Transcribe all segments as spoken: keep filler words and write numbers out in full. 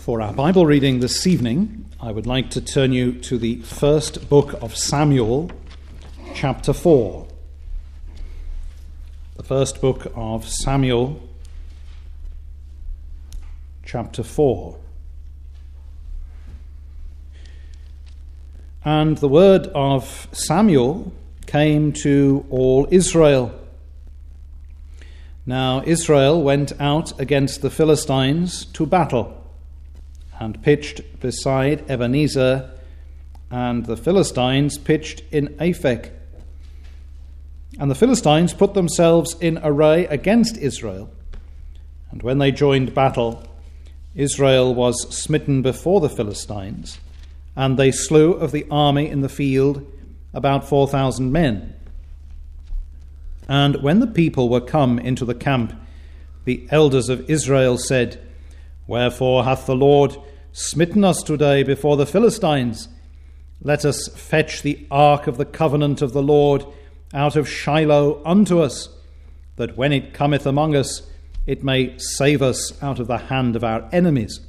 For our Bible reading this evening, I would like to turn you to the first book of Samuel, chapter four. The first book of Samuel, chapter four. And the word of Samuel came to all Israel. Now Israel went out against the Philistines to battle, and pitched beside Ebenezer, and the Philistines pitched in Aphek. And the Philistines put themselves in array against Israel, and when they joined battle, Israel was smitten before the Philistines, and they slew of the army in the field about four thousand men. And when the people were come into the camp, the elders of Israel said, Wherefore hath the Lord smitten us today before the Philistines? Let us fetch the ark of the covenant of the Lord out of Shiloh unto us, that when it cometh among us, it may save us out of the hand of our enemies.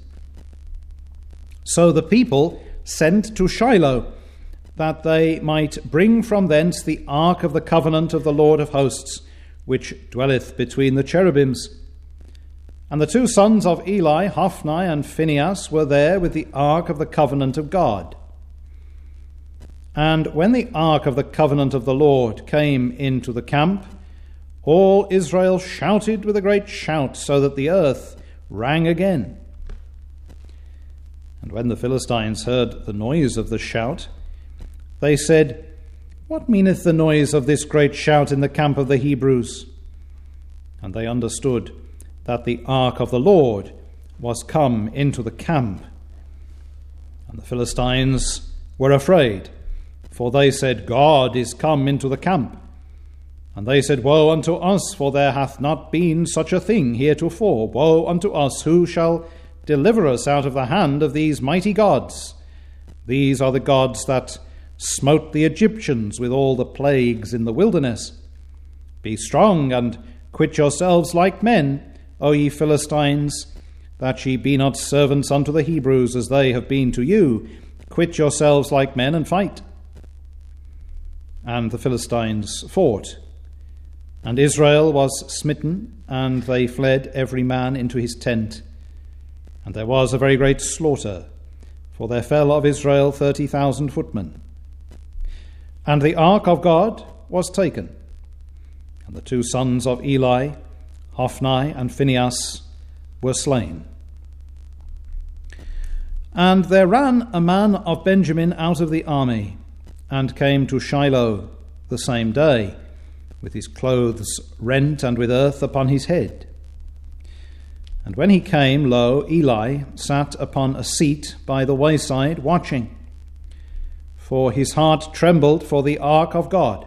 So the people sent to Shiloh, that they might bring from thence the ark of the covenant of the Lord of hosts, which dwelleth between the cherubims. And the two sons of Eli, Hophni and Phinehas, were there with the ark of the covenant of God. And when the ark of the covenant of the Lord came into the camp, all Israel shouted with a great shout, so that the earth rang again. And when the Philistines heard the noise of the shout, they said, What meaneth the noise of this great shout in the camp of the Hebrews? And they understood that the ark of the Lord was come into the camp. And the Philistines were afraid, for they said, God is come into the camp. And they said, Woe unto us, for there hath not been such a thing heretofore. Woe unto us, who shall deliver us out of the hand of these mighty gods? These are the gods that smote the Egyptians with all the plagues in the wilderness. Be strong and quit yourselves like men, O ye Philistines, that ye be not servants unto the Hebrews, as they have been to you. Quit yourselves like men and fight. And the Philistines fought, and Israel was smitten, and they fled every man into his tent. And there was a very great slaughter, for there fell of Israel thirty thousand footmen. And the ark of God was taken, and the two sons of Eli, Hophni and Phinehas, were slain. And there ran a man of Benjamin out of the army, and came to Shiloh the same day, with his clothes rent and with earth upon his head. And when he came, lo, Eli sat upon a seat by the wayside, watching. For his heart trembled for the ark of God.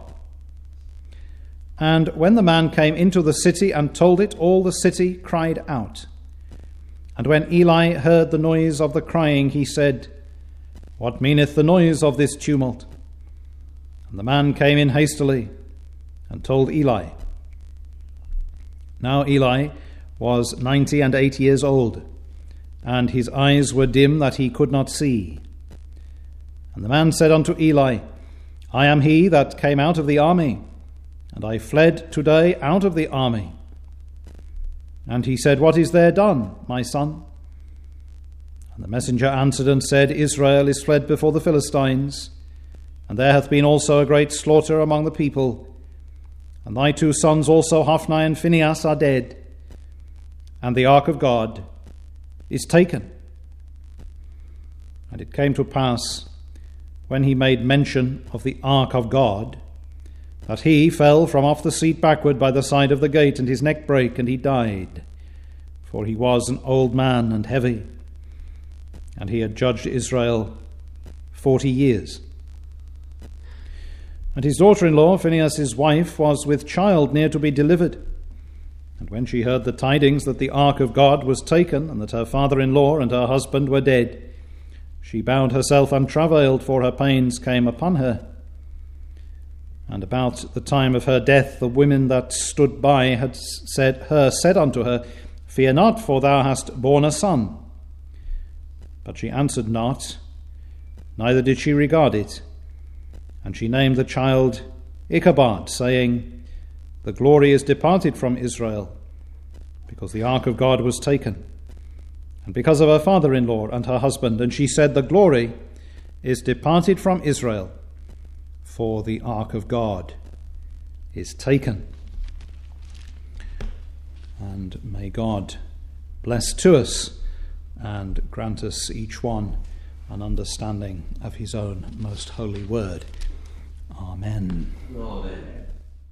And when the man came into the city and told it, all the city cried out. And when Eli heard the noise of the crying, he said, What meaneth the noise of this tumult? And the man came in hastily and told Eli. Now Eli was ninety and eight years old, and his eyes were dim that he could not see. And the man said unto Eli, I am he that came out of the army, and I fled today out of the army. And he said, What is there done, my son? And the messenger answered and said, Israel is fled before the Philistines, and there hath been also a great slaughter among the people. And thy two sons also, Hophni and Phinehas, are dead, and the ark of God is taken. And it came to pass, when he made mention of the ark of God, that he fell from off the seat backward by the side of the gate, and his neck brake, and he died. For he was an old man and heavy, and he had judged Israel forty years. And his daughter-in-law, Phinehas' wife, was with child near to be delivered. And when she heard the tidings that the ark of God was taken, and that her father-in-law and her husband were dead, she bowed herself and travailed, for her pains came upon her. And about the time of her death, the women that stood by had said her said unto her, Fear not, for thou hast borne a son. But she answered not, neither did she regard it. And she named the child Ichabod, saying, The glory is departed from Israel, because the ark of God was taken, and because of her father-in-law and her husband. And she said, The glory is departed from Israel, for the ark of God is taken. And may God bless to us and grant us each one an understanding of his own most holy word. Amen. Amen.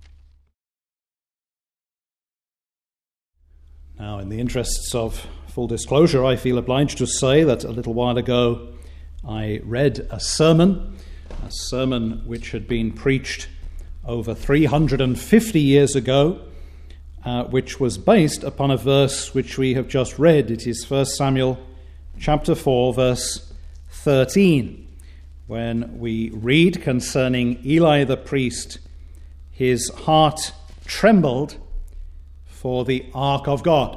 Now, in the interests of full disclosure, I feel obliged to say that a little while ago I read a sermon, a sermon which had been preached over three hundred fifty years ago, uh, which was based upon a verse which we have just read. It is First Samuel chapter four, verse thirteen, when we read concerning Eli the priest, his heart trembled for the ark of God.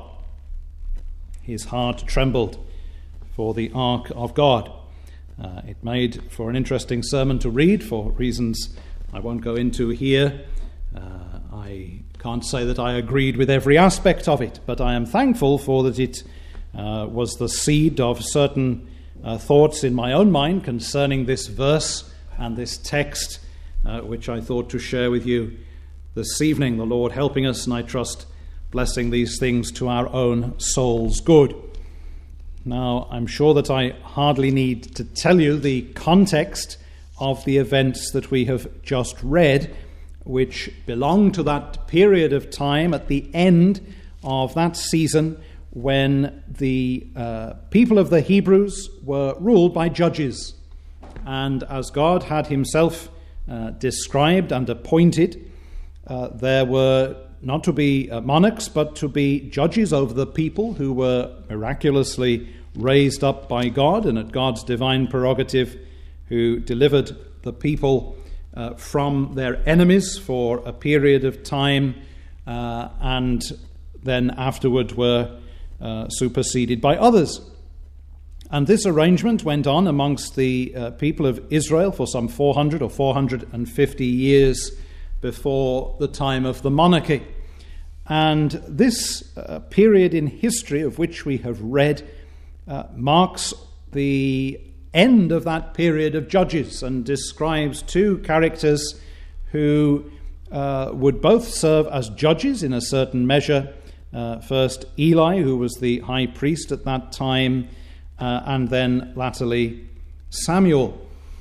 His heart trembled for the ark of God. Uh, it made for an interesting sermon to read for reasons I won't go into here. Uh, I can't say that I agreed with every aspect of it, but I am thankful for that it uh, was the seed of certain uh, thoughts in my own mind concerning this verse and this text, uh, which I thought to share with you this evening. The Lord helping us, and I trust blessing these things to our own soul's good. Now, I'm sure that I hardly need to tell you the context of the events that we have just read, which belong to that period of time at the end of that season when the uh, people of the Hebrews were ruled by judges. And as God had himself uh, described and appointed, uh, there were not to be uh, monarchs, but to be judges over the people who were miraculously raised up by God and at God's divine prerogative, who delivered the people uh, from their enemies for a period of time, uh, and then afterward were uh, superseded by others. And this arrangement went on amongst the uh, people of Israel for some four hundred or four hundred fifty years before the time of the monarchy. And this uh, period in history of which we have read uh, marks the end of that period of judges and describes two characters who uh, would both serve as judges in a certain measure. Uh, first Eli, who was the high priest at that time, uh, and then latterly Samuel.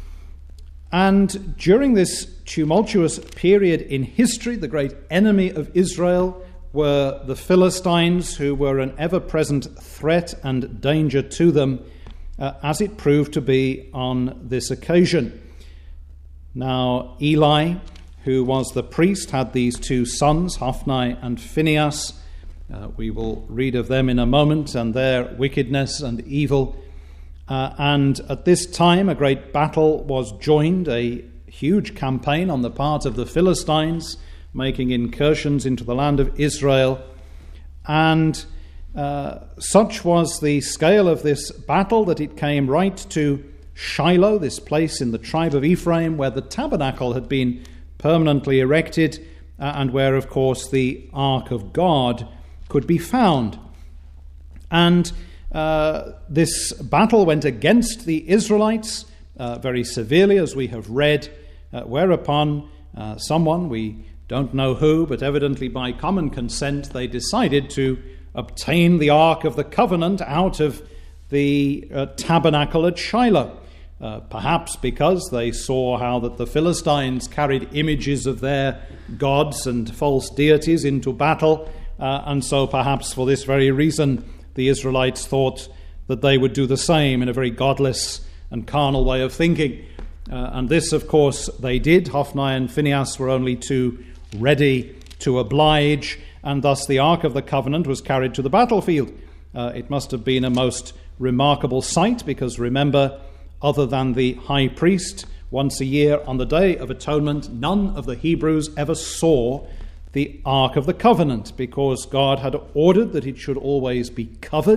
And during this tumultuous period in history, the great enemy of Israel were the Philistines, who were an ever-present threat and danger to them, uh, as it proved to be on this occasion. Now, Eli, who was the priest, had these two sons, Hophni and Phinehas. Uh, we will read of them in a moment, and their wickedness and evil. Uh, and at this time, a great battle was joined, a huge campaign on the part of the Philistines, making incursions into the land of Israel. And uh, such was the scale of this battle that it came right to Shiloh, this place in the tribe of Ephraim, where the tabernacle had been permanently erected, uh, and where, of course, the Ark of God could be found. And uh, this battle went against the Israelites uh, very severely, as we have read, uh, whereupon uh, someone, we don't know who, but evidently by common consent, they decided to obtain the Ark of the Covenant out of the uh, tabernacle at Shiloh. Uh, perhaps because they saw how that the Philistines carried images of their gods and false deities into battle, uh, and so perhaps for this very reason the Israelites thought that they would do the same in a very godless and carnal way of thinking. Uh, and this, of course, they did. Hophni and Phinehas were only too ready to oblige, and thus the Ark of the Covenant was carried to the battlefield. Uh, it must have been a most remarkable sight, because remember, other than the high priest, once a year on the Day of Atonement, none of the Hebrews ever saw the Ark of the Covenant, because God had ordered that it should always be covered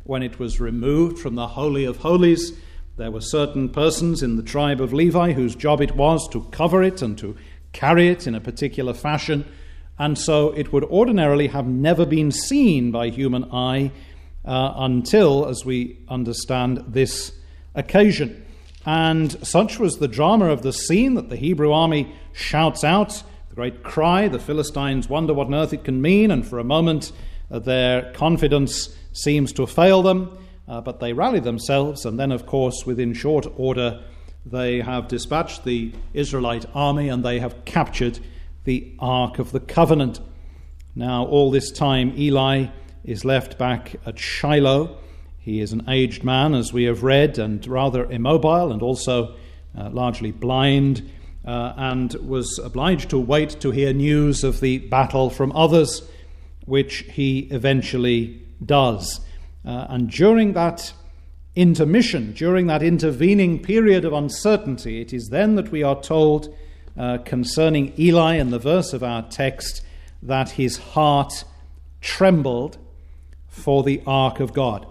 when it was removed from the Holy of Holies, there were certain persons in the tribe of Levi whose job it was to cover it and to carry it in a particular fashion, and so it would ordinarily have never been seen by human eye uh, until, as we understand, this occasion. And such was the drama of the scene that the Hebrew army shouts out the great cry. The Philistines wonder what on earth it can mean, and for a moment uh, their confidence seems to fail them, uh, but they rally themselves, and then, of course, within short order, they have dispatched the Israelite army and they have captured the Ark of the Covenant. Now, all this time, Eli is left back at Shiloh. He is an aged man, as we have read, and rather immobile and also uh, largely blind, uh, and was obliged to wait to hear news of the battle from others, which he eventually does. Uh, and during that intermission, during that intervening period of uncertainty, it is then that we are told uh, concerning Eli in the verse of our text that his heart trembled for the ark of God.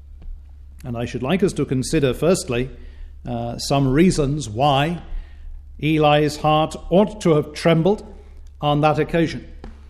And I should like us to consider, firstly, uh, some reasons why Eli's heart ought to have trembled on that occasion,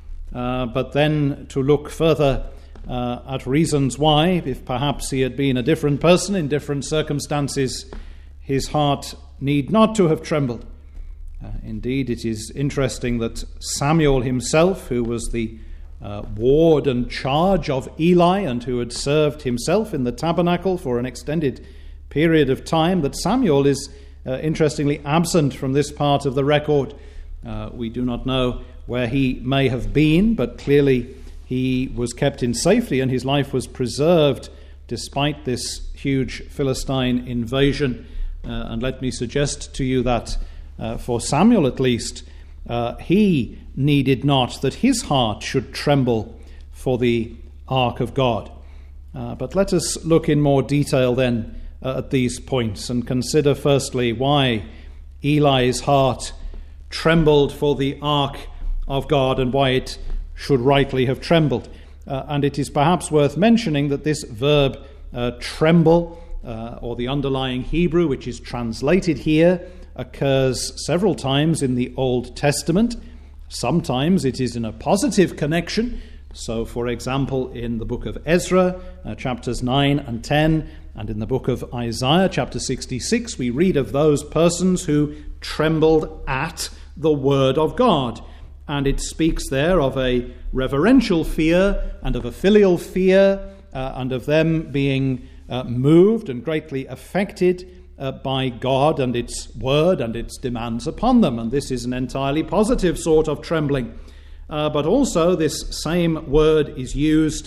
uh, but then to look further Uh, at reasons why, if perhaps he had been a different person in different circumstances, his heart need not to have trembled. Uh, indeed, it is interesting that Samuel himself, who was the uh, ward and charge of Eli and who had served himself in the tabernacle for an extended period of time, that Samuel is uh, interestingly absent from this part of the record. Uh, we do not know where he may have been, but clearly he was kept in safety and his life was preserved despite this huge Philistine invasion. Uh, and let me suggest to you that uh, for Samuel at least, uh, he needed not that his heart should tremble for the ark of God. Uh, but let us look in more detail then uh, at these points and consider firstly why Eli's heart trembled for the ark of God and why it should rightly have trembled. Uh, and it is perhaps worth mentioning that this verb uh, tremble, uh, or the underlying Hebrew which is translated here, occurs several times in the Old Testament. Sometimes it is in a positive connection. So, for example, in the book of Ezra, uh, chapters nine and ten, and in the book of Isaiah, chapter sixty-six, we read of those persons who trembled at the word of God. And it speaks there of a reverential fear and of a filial fear uh, and of them being uh, moved and greatly affected uh, by God and its word and its demands upon them. And this is an entirely positive sort of trembling. Uh, but also this same word is used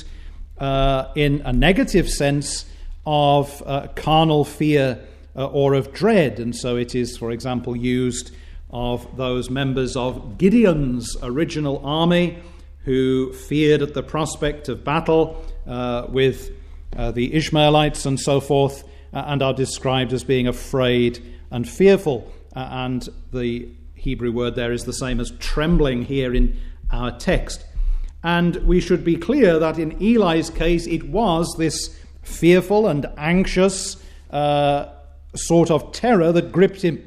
uh, in a negative sense of uh, carnal fear uh, or of dread. And so it is, for example, used of those members of Gideon's original army who feared at the prospect of battle uh, with uh, the Ishmaelites and so forth, uh, and are described as being afraid and fearful. Uh, and the Hebrew word there is the same as trembling here in our text. And we should be clear that in Eli's case it was this fearful and anxious uh, sort of terror that gripped him.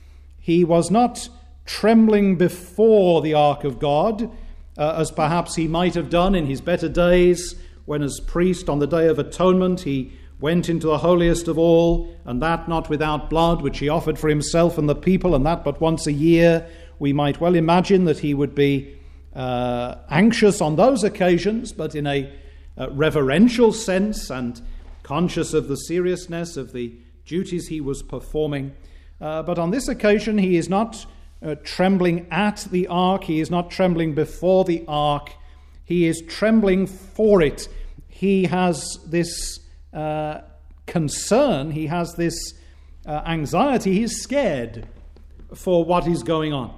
He was not trembling before the ark of God, uh, as perhaps he might have done in his better days, when as priest on the Day of Atonement he went into the holiest of all, and that not without blood, which he offered for himself and the people, and that but once a year. We might well imagine that he would be uh, anxious on those occasions, but in a uh, reverential sense and conscious of the seriousness of the duties he was performing. Uh, but on this occasion, he is not uh, trembling at the ark. He is not trembling before the ark. He is trembling for it. He has this uh, concern. He has this uh, anxiety. He is scared for what is going on.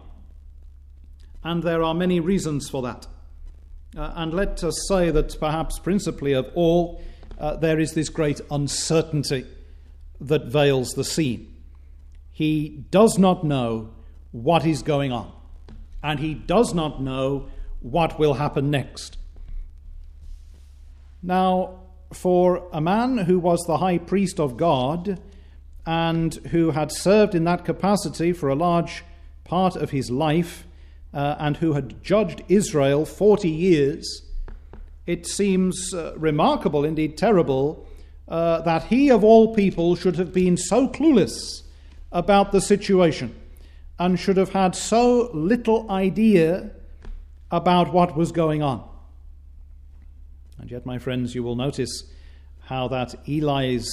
And there are many reasons for that. Uh, and let us say that perhaps principally of all, uh, there is this great uncertainty that veils the scene. He does not know what is going on, and he does not know what will happen next. Now, for a man who was the high priest of God and who had served in that capacity for a large part of his life uh, and who had judged Israel forty years, it seems uh, remarkable, indeed terrible, uh, that he of all people should have been so clueless about the situation and should have had so little idea about what was going on. And yet, my friends, you will notice how that Eli's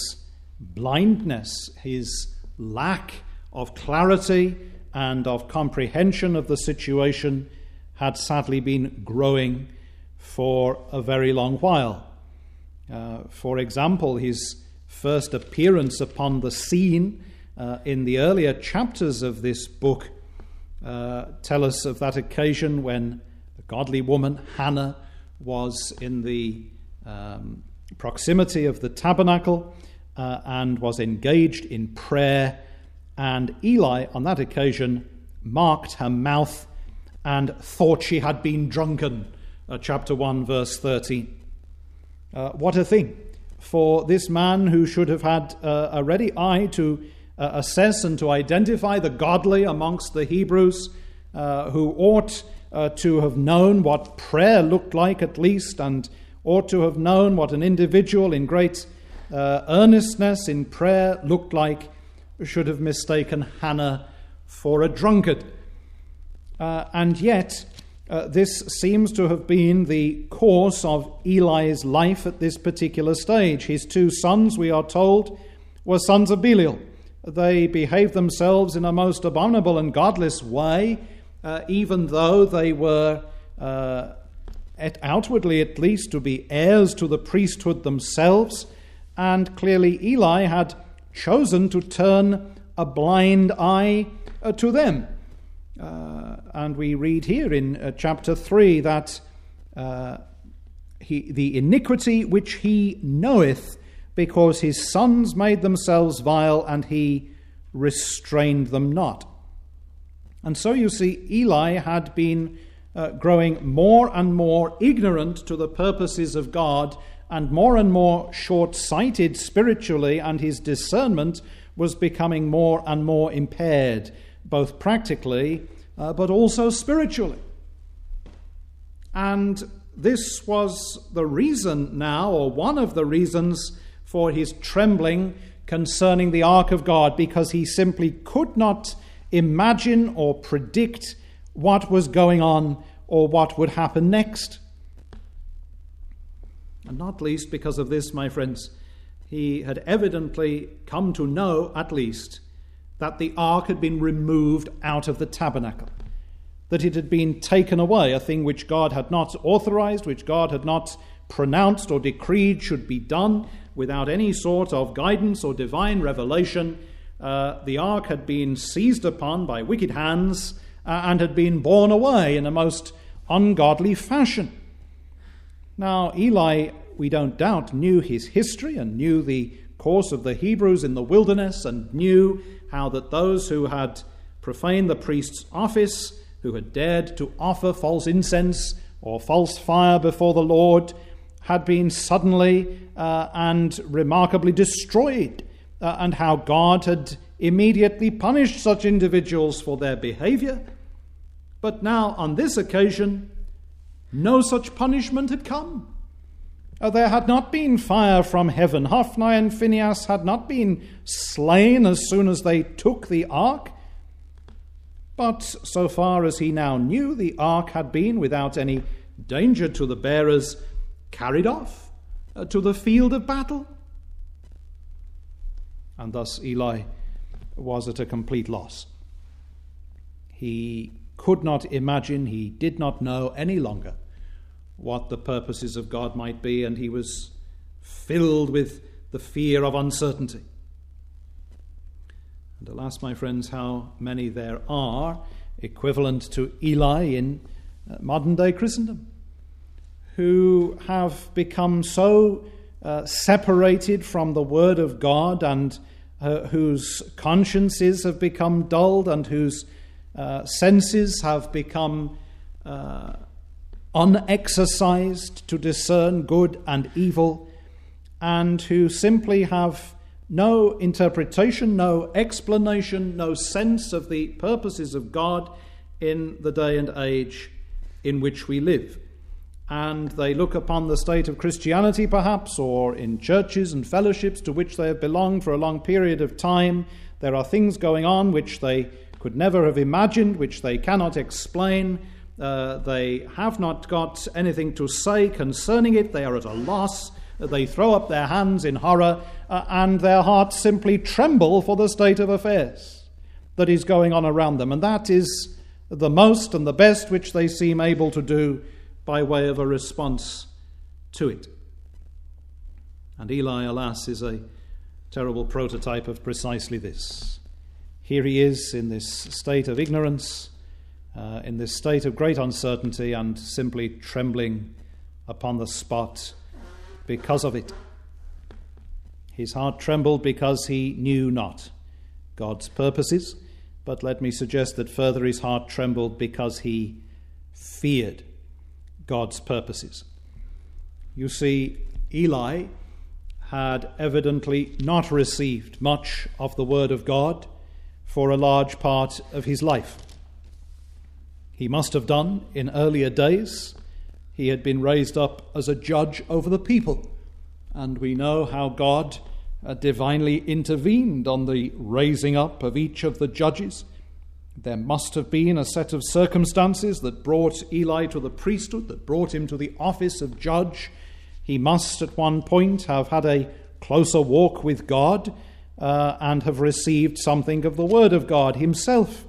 blindness, his lack of clarity and of comprehension of the situation, had sadly been growing for a very long while. Uh, for example, his first appearance upon the scene uh, in the earlier chapters of this book uh, tell us of that occasion when a godly woman, Hannah, was in the um, proximity of the tabernacle uh, and was engaged in prayer, and Eli on that occasion marked her mouth and thought she had been drunken. Uh, chapter one, verse thirteen. Uh, what a thing for this man who should have had uh, a ready eye to uh, assess and to identify the godly amongst the Hebrews, uh, who ought uh, to have known what prayer looked like at least, and ought to have known what an individual in great uh, earnestness in prayer looked like, should have mistaken Hannah for a drunkard. Uh, and yet, Uh, this seems to have been the course of Eli's life at this particular stage. His two sons, we are told, were sons of Belial. They behaved themselves in a most abominable and godless way, uh, even though they were, uh, at outwardly at least, to be heirs to the priesthood themselves. And clearly Eli had chosen to turn a blind eye uh, to them. Uh, and we read here in uh, chapter three that uh, he, the iniquity which he knoweth, because his sons made themselves vile, and he restrained them not. And so you see, Eli had been uh, growing more and more ignorant to the purposes of God, and more and more short-sighted spiritually, and his discernment was becoming more and more impaired, both practically, uh, but also spiritually. And this was the reason now, or one of the reasons for his trembling concerning the ark of God, because he simply could not imagine or predict what was going on or what would happen next. And not least because of this, my friends, he had evidently come to know, at least, that the ark had been removed out of the tabernacle, that it had been taken away, a thing which God had not authorized, which God had not pronounced or decreed should be done without any sort of guidance or divine revelation. Uh, the ark had been seized upon by wicked hands uh, and had been borne away in a most ungodly fashion. Now, Eli, we don't doubt, knew his history and knew the course of the Hebrews in the wilderness, and knew how that those who had profaned the priest's office, who had dared to offer false incense or false fire before the Lord, had been suddenly uh, and remarkably destroyed, uh, and how God had immediately punished such individuals for their behavior. But now, on this occasion, no such punishment had come. Uh, there had not been fire from heaven. Hophni and Phinehas had not been slain as soon as they took the ark. But so far as he now knew, the ark had been, without any danger to the bearers, carried off uh, to the field of battle. And thus Eli was at a complete loss. He could not imagine, he did not know any longer what the purposes of God might be, and he was filled with the fear of uncertainty. And alas, my friends, how many there are equivalent to Eli in modern-day Christendom, who have become so uh, separated from the Word of God, and uh, whose consciences have become dulled, and whose uh, senses have become uh, unexercised to discern good and evil, and who simply have no interpretation, no explanation, no sense of the purposes of God in the day and age in which we live. And they look upon the state of Christianity, perhaps, or in churches and fellowships to which they have belonged for a long period of time. There are things going on which they could never have imagined, which they cannot explain. Uh, they have not got anything to say concerning it. They are at a loss. They throw up their hands in horror, uh, and their hearts simply tremble for the state of affairs that is going on around them. And that is the most and the best which they seem able to do by way of a response to it. And Eli, alas, is a terrible prototype of precisely this. Here he is in this state of ignorance, uh, in this state of great uncertainty, and simply trembling upon the spot because of it. His heart trembled because he knew not God's purposes, but let me suggest that further his heart trembled because he feared God's purposes. You see, Eli had evidently not received much of the word of God for a large part of his life. He must have done in earlier days. He had been raised up as a judge over the people, and we know how God uh, divinely intervened on the raising up of each of the judges. There must have been a set of circumstances that brought Eli to the priesthood, that brought him to the office of judge. He must at one point have had a closer walk with God uh, and have received something of the word of God himself.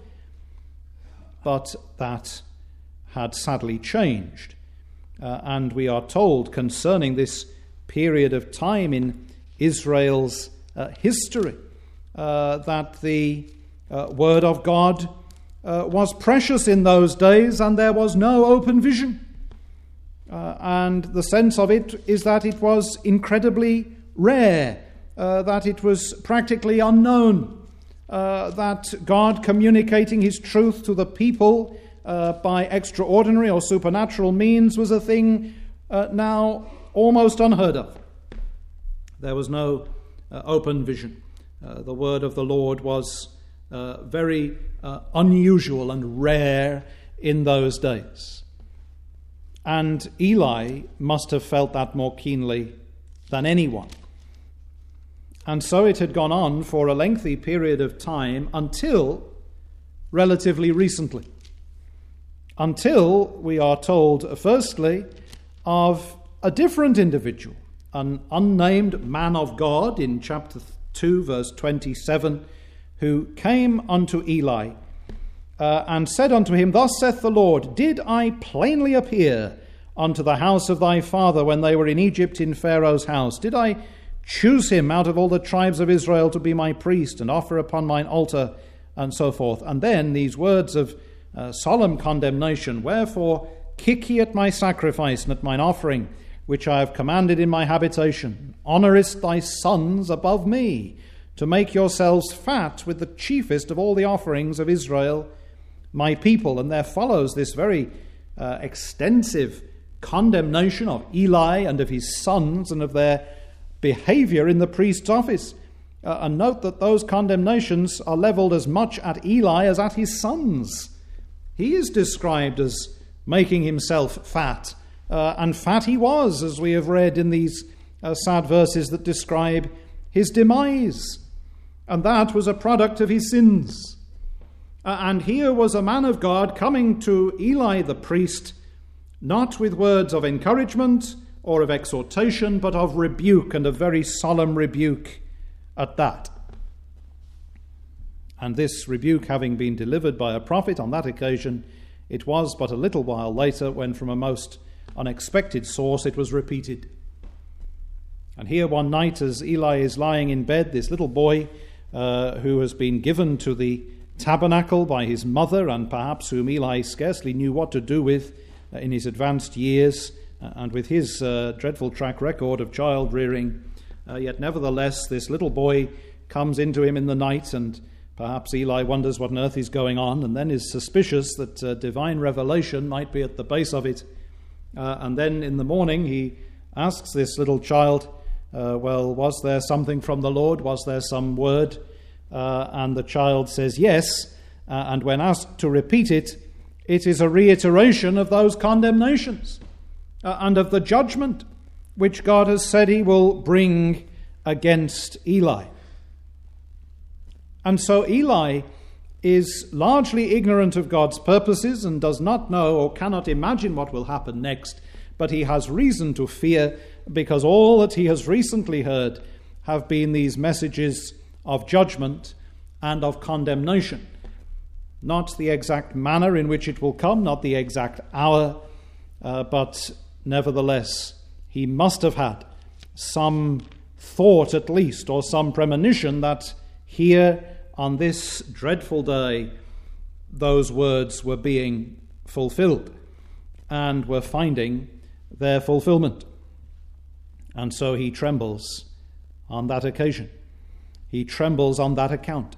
But that had sadly changed. Uh, and we are told concerning this period of time in Israel's uh, history uh, that the uh, word of God uh, was precious in those days, and there was no open vision. Uh, and the sense of it is that it was incredibly rare, uh, that it was practically unknown, uh, that God communicating his truth to the people Uh, by extraordinary or supernatural means was a thing uh, now almost unheard of. There was no uh, open vision. Uh, the word of the Lord was uh, very uh, unusual and rare in those days. And Eli must have felt that more keenly than anyone. And so it had gone on for a lengthy period of time until relatively recently. Until we are told, firstly, of a different individual, an unnamed man of God in chapter two, verse twenty-seven, who came unto Eli uh, and said unto him, Thus saith the Lord, Did I plainly appear unto the house of thy father when they were in Egypt in Pharaoh's house? Did I choose him out of all the tribes of Israel to be my priest and offer upon mine altar, and so forth? And then these words of Uh, solemn condemnation. Wherefore kick ye at my sacrifice and at mine offering, which I have commanded in my habitation? Honourest thy sons above me, to make yourselves fat with the chiefest of all the offerings of Israel, my people. And there follows this very uh, extensive condemnation of Eli and of his sons and of their behaviour in the priest's office. Uh, and note that those condemnations are levelled as much at Eli as at his sons. He is described as making himself fat, uh, and fat he was, as we have read in these uh, sad verses that describe his demise. And that was a product of his sins. Uh, and here was a man of God coming to Eli the priest, not with words of encouragement or of exhortation, but of rebuke, and a very solemn rebuke at that. And this rebuke having been delivered by a prophet on that occasion, it was but a little while later when from a most unexpected source it was repeated. And here one night, as Eli is lying in bed, this little boy uh, who has been given to the tabernacle by his mother, and perhaps whom Eli scarcely knew what to do with uh, in his advanced years, uh, and with his uh, dreadful track record of child rearing, uh, yet nevertheless this little boy comes into him in the night, and perhaps Eli wonders what on earth is going on, and then is suspicious that uh, divine revelation might be at the base of it. Uh, and then in the morning he asks this little child uh, well, was there something from the Lord? Was there some word? Uh, and the child says yes, uh, and when asked to repeat it, it is a reiteration of those condemnations uh, and of the judgment which God has said he will bring against Eli. And so Eli is largely ignorant of God's purposes and does not know or cannot imagine what will happen next, but he has reason to fear because all that he has recently heard have been these messages of judgment and of condemnation. Not the exact manner in which it will come, not the exact hour, uh, but nevertheless, he must have had some thought at least, or some premonition that here on this dreadful day, those words were being fulfilled and were finding their fulfillment. And so he trembles on that occasion. He trembles on that account.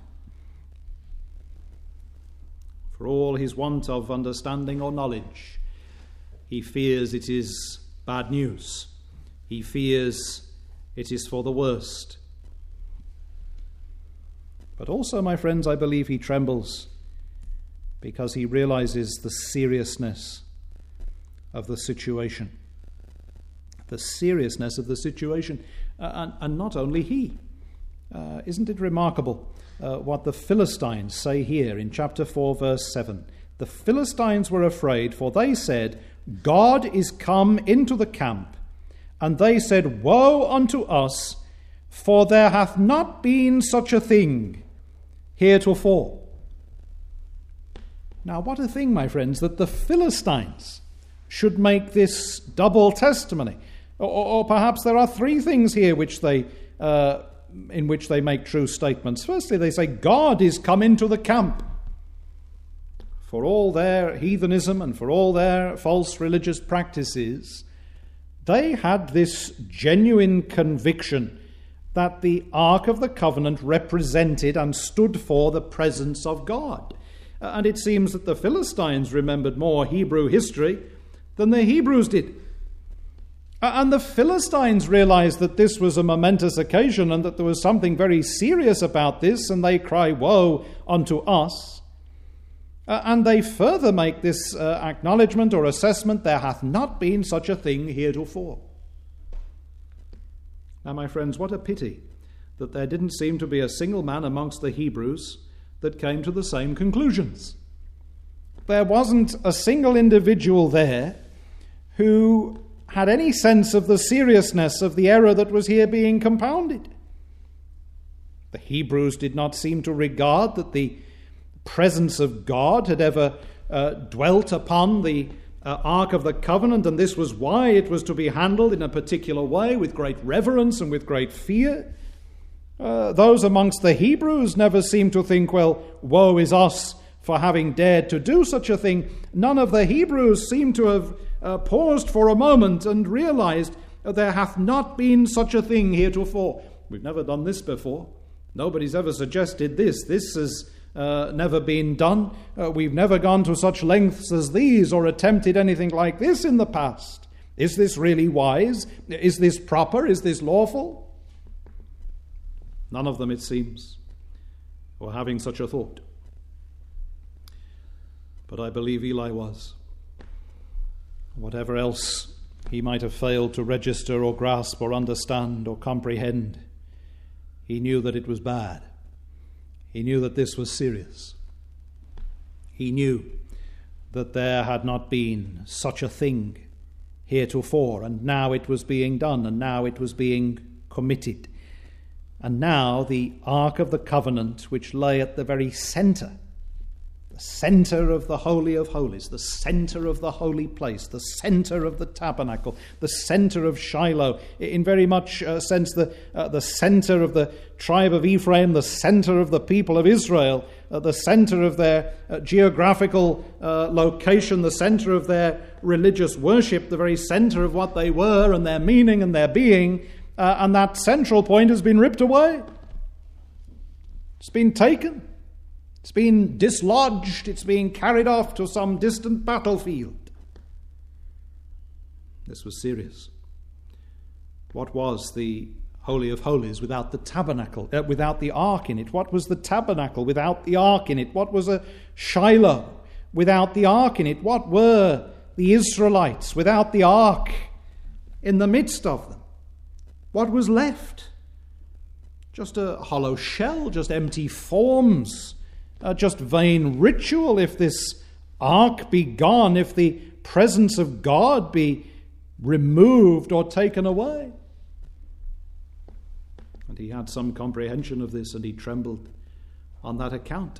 For all his want of understanding or knowledge, he fears it is bad news. He fears it is for the worst. But also, my friends, I believe he trembles because he realizes the seriousness of the situation. The seriousness of the situation. Uh, and, and not only he. Uh, isn't it remarkable uh, what the Philistines say here in chapter four, verse seven? The Philistines were afraid, for they said, God is come into the camp. And they said, woe unto us, for there hath not been such a thing heretofore. Now, what a thing, my friends, that the Philistines should make this double testimony. Or, or perhaps there are three things here which they, uh, in which they make true statements. Firstly, they say, God is come into the camp. For all their heathenism and for all their false religious practices, they had this genuine conviction that the Ark of the Covenant represented and stood for the presence of God. And it seems that the Philistines remembered more Hebrew history than the Hebrews did. And the Philistines realized that this was a momentous occasion and that there was something very serious about this, and they cry, woe unto us. Uh, and they further make this uh, acknowledgement or assessment, there hath not been such a thing heretofore. Now, my friends, what a pity that there didn't seem to be a single man amongst the Hebrews that came to the same conclusions. There wasn't a single individual there who had any sense of the seriousness of the error that was here being compounded. The Hebrews did not seem to regard that the presence of God had ever uh, dwelt upon the uh, Ark of the Covenant, and this was why it was to be handled in a particular way, with great reverence and with great fear. Uh, those amongst the Hebrews never seemed to think, well, woe is us for having dared to do such a thing. None of the Hebrews seemed to have uh, paused for a moment and realized that there hath not been such a thing heretofore. We've never done this before. Nobody's ever suggested this. This has uh, never been done. Uh, we've never gone to such lengths as these or attempted anything like this in the past. Is this really wise? Is this proper? Is this lawful? None of them, it seems, were having such a thought. But I believe Eli was. Whatever else he might have failed to register or grasp or understand or comprehend, he knew that it was bad. He knew that this was serious. He knew that there had not been such a thing heretofore, and now it was being done, and now it was being committed. And now the Ark of the Covenant, which lay at the very centre, the centre of the Holy of Holies, the centre of the holy place, the centre of the tabernacle, the centre of Shiloh, in very much uh, sense the, uh, the centre of the tribe of Ephraim, the centre of the people of Israel, uh, the centre of their uh, geographical uh, location, the centre of their religious worship, the very centre of what they were and their meaning and their being. Uh, and that central point has been ripped away. It's been taken. It's been dislodged. It's being carried off to some distant battlefield. This was serious. What was the Holy of Holies without the tabernacle, uh, without the ark in it? What was the tabernacle without the ark in it? What was a Shiloh without the ark in it? What were the Israelites without the ark in the midst of them? What was left? Just a hollow shell, just empty forms, uh, just vain ritual. If this ark be gone, if the presence of God be removed or taken away. And he had some comprehension of this, and he trembled on that account.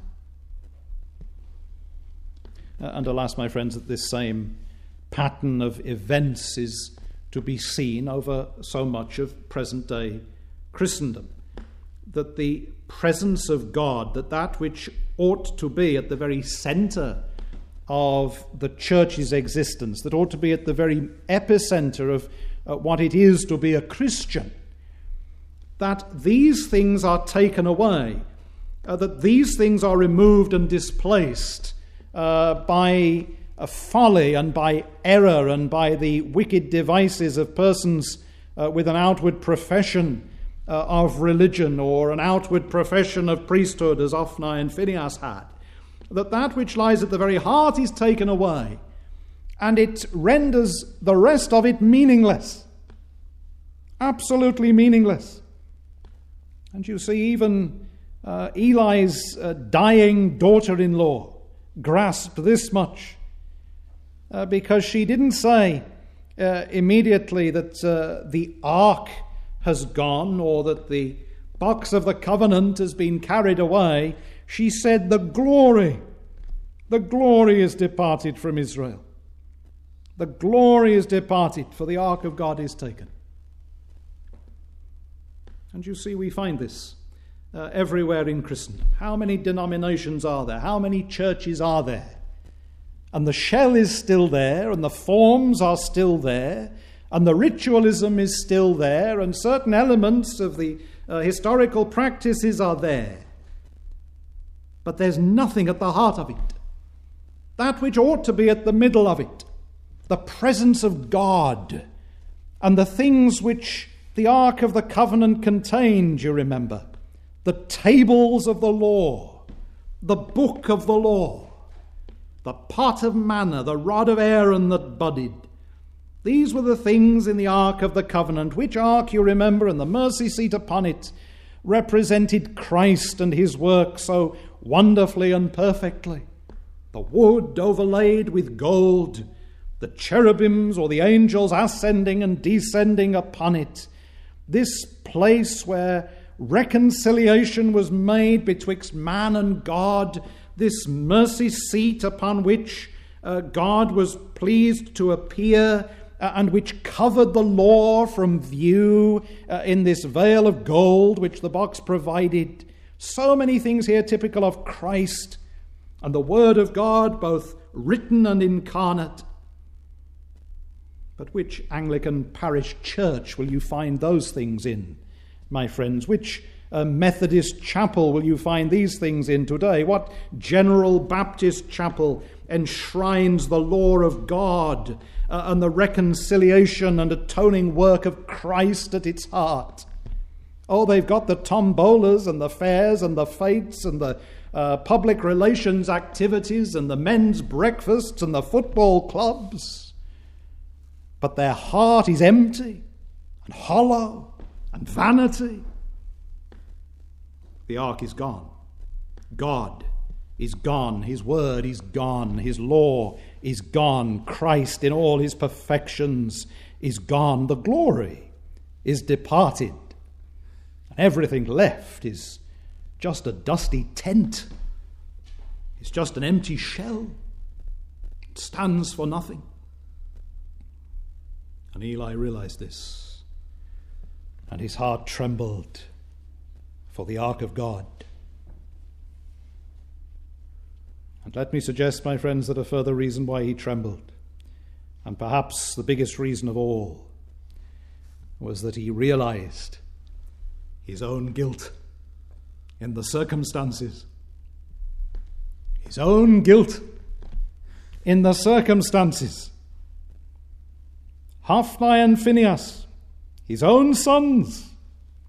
Uh, and alas, my friends, that this same pattern of events is to be seen over so much of present-day Christendom. That the presence of God, that that which ought to be at the very centre of the church's existence, that ought to be at the very epicenter of uh, what it is to be a Christian, that these things are taken away, uh, that these things are removed and displaced uh, by a folly and by error and by the wicked devices of persons uh, with an outward profession uh, of religion or an outward profession of priesthood, as Ophni and Phinehas had, that that which lies at the very heart is taken away, and it renders the rest of it meaningless, absolutely meaningless. And you see, even uh, Eli's uh, dying daughter-in-law grasped this much, uh, because she didn't say uh, immediately that uh, the ark has gone or that the box of the covenant has been carried away. She said, the glory, the glory is departed from Israel. The glory is departed, for the ark of God is taken. And you see, we find this uh, everywhere in Christendom. How many denominations are there? How many churches are there? And the shell is still there, and the forms are still there, and the ritualism is still there, and certain elements of the uh, historical practices are there. But there's nothing at the heart of it. That which ought to be at the middle of it, the presence of God, and the things which the Ark of the Covenant contained, you remember, the tables of the law, the book of the law, the pot of manna, the rod of Aaron that budded. These were the things in the Ark of the Covenant, which ark, you remember, and the mercy seat upon it represented Christ and his work so wonderfully and perfectly. The wood overlaid with gold, the cherubims or the angels ascending and descending upon it. This place where reconciliation was made betwixt man and God, this mercy seat upon which uh, God was pleased to appear uh, and which covered the law from view uh, in this veil of gold which the box provided. So many things here typical of Christ and the Word of God, both written and incarnate. But which Anglican parish church will you find those things in, my friends? Which uh, Methodist chapel will you find these things in today? What General Baptist chapel enshrines the law of God uh, and the reconciliation and atoning work of Christ at its heart? Oh, they've got the tombolas and the fairs and the fetes and the uh, public relations activities and the men's breakfasts and the football clubs. But their heart is empty and hollow and vanity. The ark is gone. God is gone. His word is gone. His law is gone. Christ in all his perfections is gone. The glory is departed. And everything left is just a dusty tent. It's just an empty shell. It stands for nothing. And Eli realized this, and his heart trembled for the ark of God. And let me suggest, my friends, that a further reason why he trembled, and perhaps the biggest reason of all, was that he realized his own guilt in the circumstances. His own guilt in the circumstances. Hophni and Phinehas, his own sons,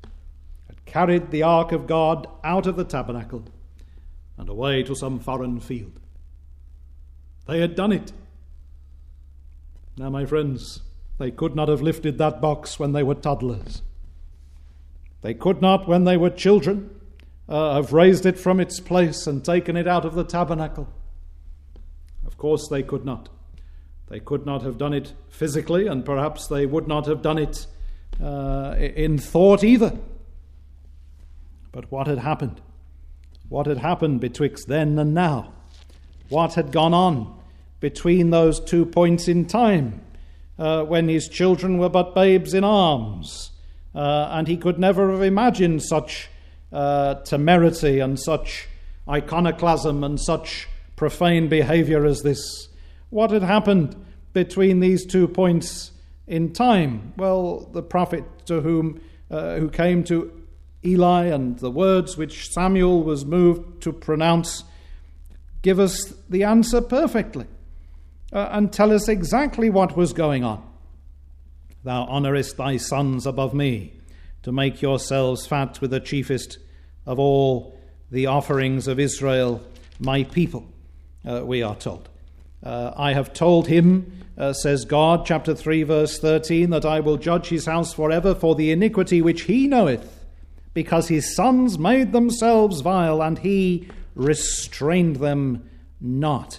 carried the ark of God out of the tabernacle and away to some foreign field. They had done it. Now, my friends, they could not have lifted that box when they were toddlers. They could not, when they were children, uh, have raised it from its place and taken it out of the tabernacle. Of course they could not. They could not have done it physically, and perhaps they would not have done it uh, in thought either. But what had happened? What had happened betwixt then and now? What had gone on between those two points in time uh, when his children were but babes in arms, uh, and he could never have imagined such uh, temerity and such iconoclasm and such profane behavior as this? What had happened between these two points in time? Well, the prophet to whom uh, who came to Eli and the words which Samuel was moved to pronounce give us the answer perfectly uh, and tell us exactly what was going on. Thou honourest thy sons above me, to make yourselves fat with the chiefest of all the offerings of Israel, my people, uh, we are told. Uh, I have told him, uh, says God, chapter three, verse thirteen, that I will judge his house forever for the iniquity which he knoweth, because his sons made themselves vile, and he restrained them not.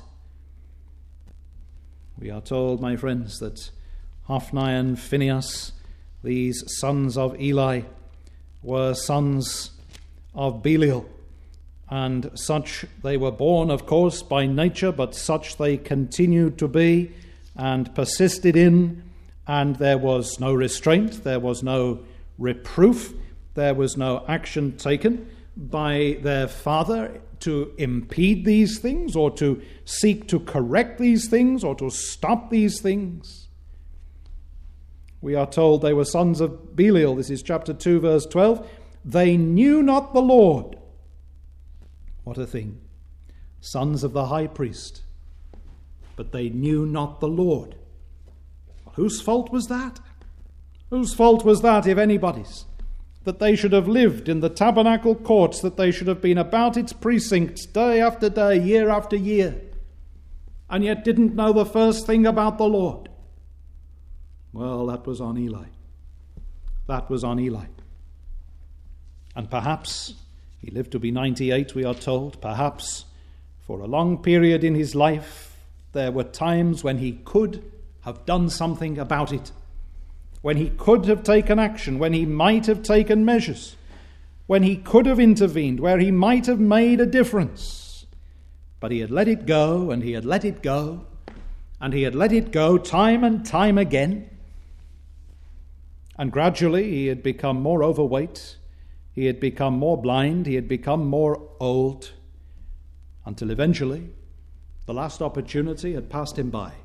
We are told, my friends, that Hophni and Phinehas, these sons of Eli, were sons of Belial. And such they were born, of course, by nature, but such they continued to be and persisted in, and there was no restraint, there was no reproof, there was no action taken by their father to impede these things or to seek to correct these things or to stop these things. We are told they were sons of Belial. This is chapter two, verse twelve. They knew not the Lord. What a thing. Sons of the high priest, but they knew not the Lord. Well, whose fault was that? Whose fault was that, if anybody's? That they should have lived in the tabernacle courts, that they should have been about its precincts day after day, year after year, and yet didn't know the first thing about the Lord. Well, that was on Eli. That was on Eli. And perhaps he lived to be ninety-eight, we are told. Perhaps for a long period in his life, there were times when he could have done something about it, when he could have taken action, when he might have taken measures, when he could have intervened, where he might have made a difference. But he had let it go, and he had let it go, and he had let it go time and time again. And gradually he had become more overweight, he had become more blind, he had become more old, until eventually the last opportunity had passed him by.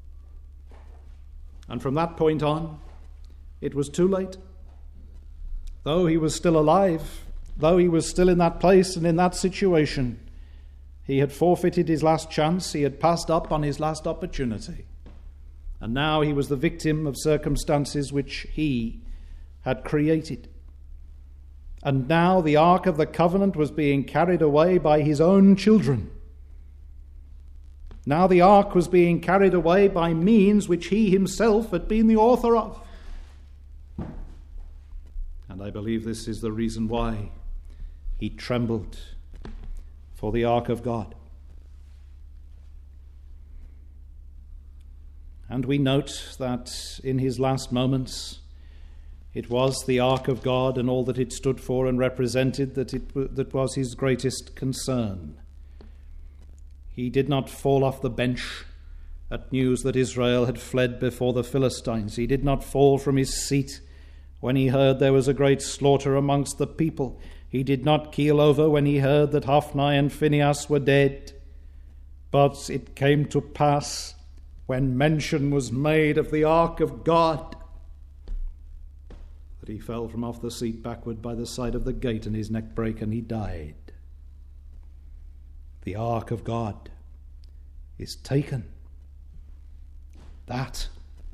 And from that point on, it was too late. Though he was still alive, though he was still in that place and in that situation, he had forfeited his last chance, he had passed up on his last opportunity. And now he was the victim of circumstances which he had created. And now the Ark of the Covenant was being carried away by his own children. Now the Ark was being carried away by means which he himself had been the author of. And I believe this is the reason why he trembled for the Ark of God. And we note that in his last moments, it was the Ark of God and all that it stood for and represented that it that was his greatest concern. He did not fall off the bench at news that Israel had fled before the Philistines. He did not fall from his seat when he heard there was a great slaughter amongst the people. He did not keel over when he heard that Hophni and Phinehas were dead. But it came to pass, when mention was made of the Ark of God, that he fell from off the seat backward by the side of the gate, and his neck brake, and he died. The Ark of God is taken. That,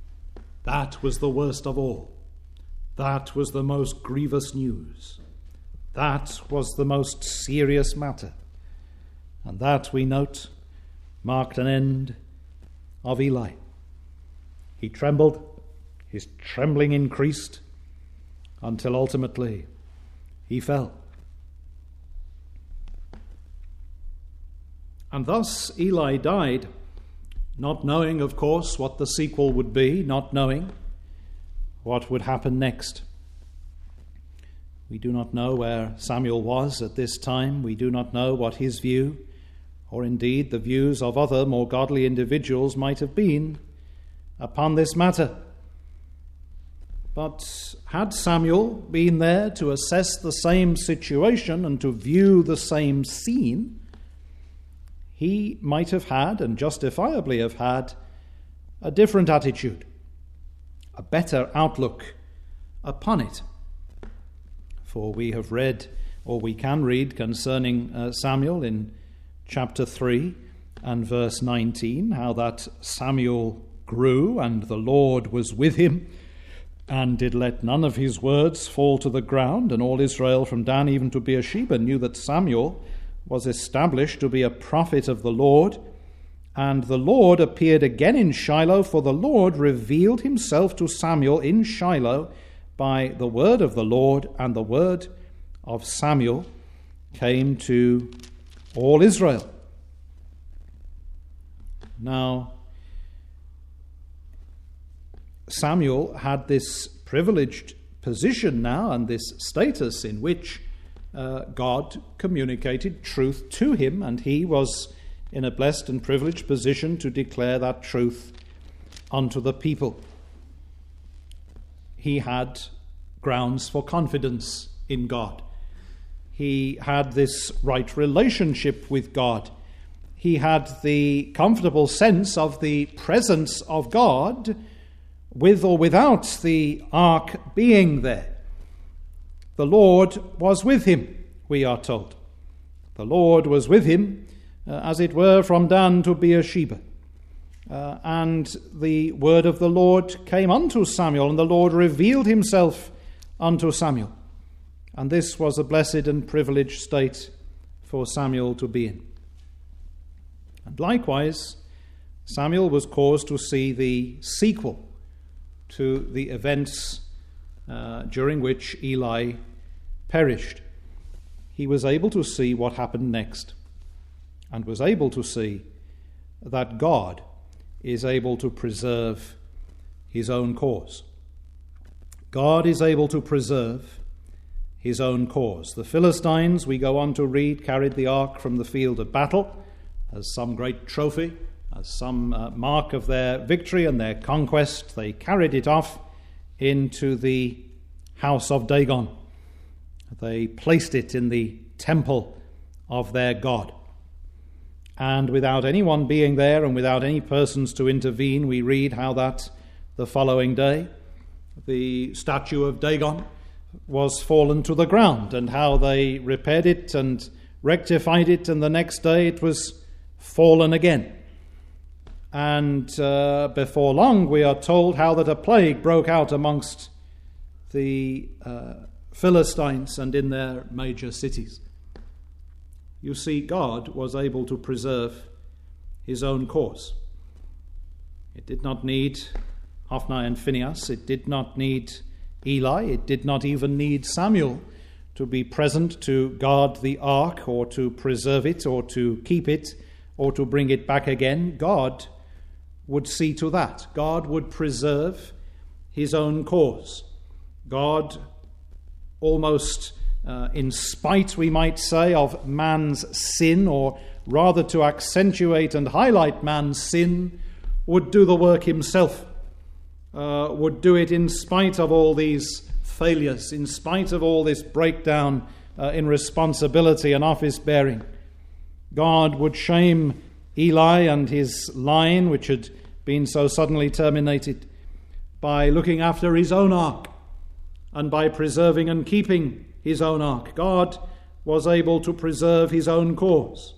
that was the worst of all. That was the most grievous news. That was the most serious matter. And that, we note, marked an end of Eli. He trembled, his trembling increased, until ultimately he fell. And thus Eli died, not knowing, of course, what the sequel would be, not knowing what would happen next. We do not know where Samuel was at this time. We do not know what his view, or indeed the views of other more godly individuals, might have been upon this matter. But had Samuel been there to assess the same situation and to view the same scene, he might have had, and justifiably have had, a different attitude, a better outlook upon it. For we have read, or we can read, concerning uh, Samuel in chapter three and verse nineteen, how that Samuel grew, and the Lord was with him, and did let none of his words fall to the ground. And all Israel from Dan even to Beersheba knew that Samuel was established to be a prophet of the Lord. And the Lord appeared again in Shiloh, for the Lord revealed himself to Samuel in Shiloh by the word of the Lord, and the word of Samuel came to all Israel. Now, Samuel had this privileged position now, and this status in which uh, God communicated truth to him, and he was in a blessed and privileged position to declare that truth unto the people. He had grounds for confidence in God. He had this right relationship with God. He had the comfortable sense of the presence of God, with or without the ark being there. The Lord was with him, we are told. The Lord was with him, uh, as it were, from Dan to Beersheba. Uh, and the word of the Lord came unto Samuel, and the Lord revealed himself unto Samuel. And this was a blessed and privileged state for Samuel to be in. And likewise, Samuel was caused to see the sequel to the events uh, during which Eli perished. He was able to see what happened next, and was able to see that God is able to preserve his own cause. God is able to preserve his own cause. The Philistines, we go on to read, carried the ark from the field of battle as some great trophy, as some uh, mark of their victory and their conquest. They carried it off into the house of Dagon. They placed it in the temple of their god. And without anyone being there and without any persons to intervene, we read how that the following day the statue of Dagon was fallen to the ground, and how they repaired it and rectified it, and the next day it was fallen again. And uh, before long we are told how that a plague broke out amongst the uh, Philistines and in their major cities. You see, God was able to preserve his own cause. It did not need Hophni and Phinehas. It did not need Eli. It did not even need Samuel to be present to guard the ark, or to preserve it, or to keep it, or to bring it back again. God would see to that. God would preserve his own cause. God, almost uh, in spite, we might say, of man's sin, or rather to accentuate and highlight man's sin, would do the work himself, uh, would do it in spite of all these failures, in spite of all this breakdown uh, in responsibility and office bearing. God would shame Eli and his line, which had been so suddenly terminated, by looking after his own ark and by preserving and keeping his own ark. God was able to preserve his own cause.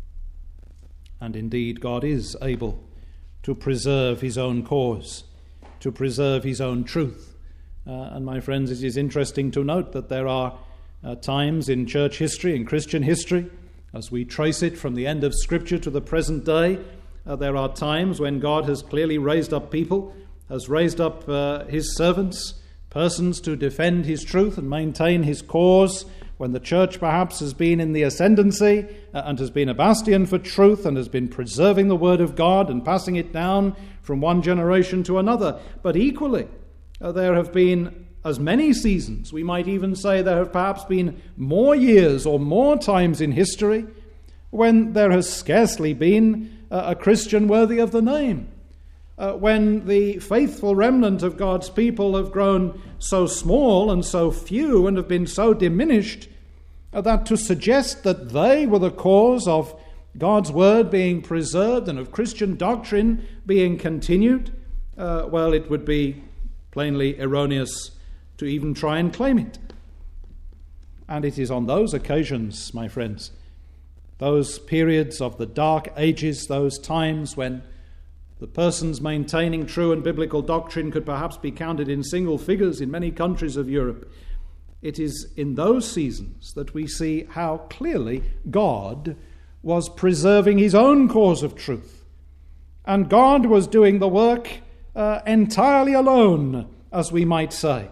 And indeed, God is able to preserve his own cause, to preserve his own truth. Uh, and my friends, it is interesting to note that there are uh, times in church history, in Christian history, as we trace it from the end of Scripture to the present day, uh, there are times when God has clearly raised up people, has raised up uh, his servants, persons to defend his truth and maintain his cause, when the church perhaps has been in the ascendancy uh, and has been a bastion for truth and has been preserving the word of God and passing it down from one generation to another. But equally, uh, there have been as many seasons, we might even say there have perhaps been more years or more times in history when there has scarcely been uh, a Christian worthy of the name. Uh, when the faithful remnant of God's people have grown so small and so few and have been so diminished uh, that to suggest that they were the cause of God's word being preserved and of Christian doctrine being continued, uh, well, it would be plainly erroneous to even try and claim it. And it is on those occasions, my friends, those periods of the dark ages, those times when the persons maintaining true and biblical doctrine could perhaps be counted in single figures in many countries of Europe. It is in those seasons that we see how clearly God was preserving his own cause of truth. And God was doing the work uh, entirely alone, as we might say.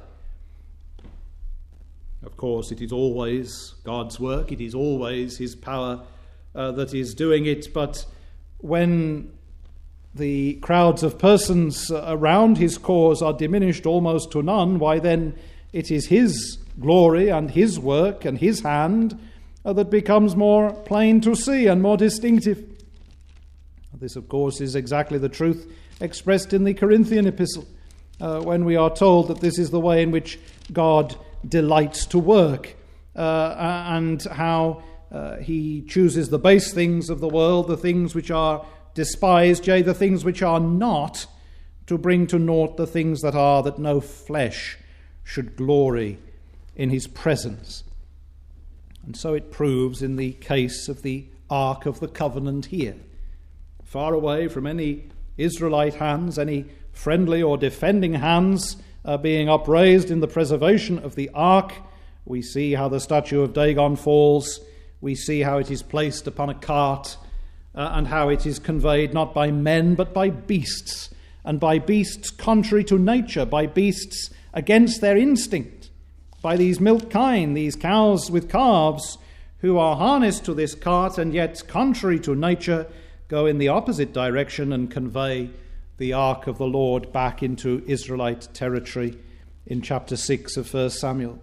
Of course, it is always God's work, it is always his power uh, that is doing it, but when the crowds of persons around his cause are diminished almost to none, why then it is his glory and his work and his hand uh, that becomes more plain to see and more distinctive. This, of course, is exactly the truth expressed in the Corinthian epistle, uh, when we are told that this is the way in which God delights to work, uh, and how uh, he chooses the base things of the world, the things which are despised, yea, the things which are not, to bring to naught the things that are, that no flesh should glory in his presence. And so it proves in the case of the Ark of the Covenant here. Far away from any Israelite hands, any friendly or defending hands uh, being upraised in the preservation of the Ark, we see how the statue of Dagon falls, we see how it is placed upon a cart, Uh, and how it is conveyed not by men but by beasts, and by beasts contrary to nature, by beasts against their instinct, by these milk kine, these cows with calves, who are harnessed to this cart and yet contrary to nature go in the opposite direction and convey the ark of the Lord back into Israelite territory in chapter six of First Samuel.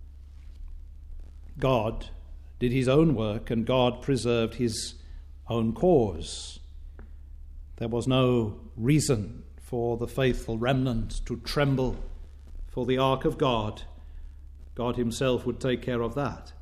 God did his own work, and God preserved his own cause. There was no reason for the faithful remnant to tremble for the ark of God. God himself would take care of that.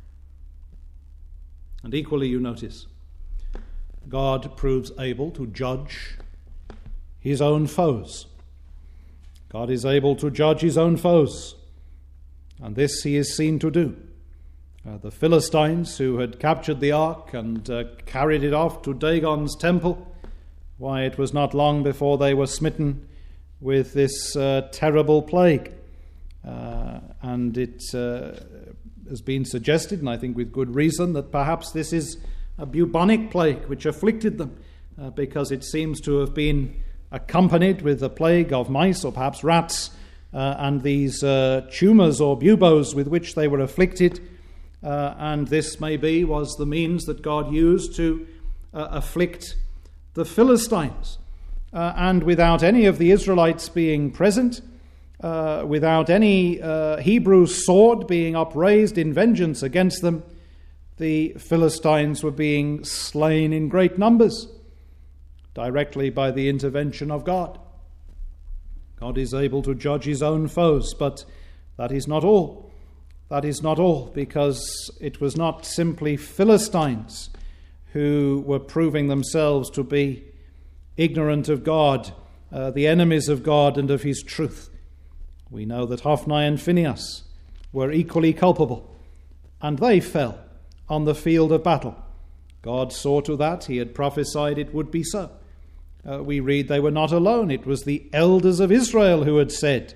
And equally, you notice, God proves able to judge his own foes. God is able to judge his own foes, and this he is seen to do. Uh, the Philistines, who had captured the ark and uh, carried it off to Dagon's temple, why, it was not long before they were smitten with this uh, terrible plague. Uh, and it uh, has been suggested, and I think with good reason, that perhaps this is a bubonic plague which afflicted them, uh, because it seems to have been accompanied with the plague of mice or perhaps rats, uh, and these uh, tumours or buboes with which they were afflicted. Uh, and this, maybe, was the means that God used to uh, afflict the Philistines. Uh, and without any of the Israelites being present, uh, without any uh, Hebrew sword being upraised in vengeance against them, the Philistines were being slain in great numbers, directly by the intervention of God. God is able to judge his own foes, but that is not all. That is not all, because it was not simply Philistines who were proving themselves to be ignorant of God, uh, the enemies of God and of his truth. We know that Hophni and Phinehas were equally culpable, and they fell on the field of battle. God saw to that. He had prophesied it would be so. Uh, we read they were not alone. It was the elders of Israel who had said,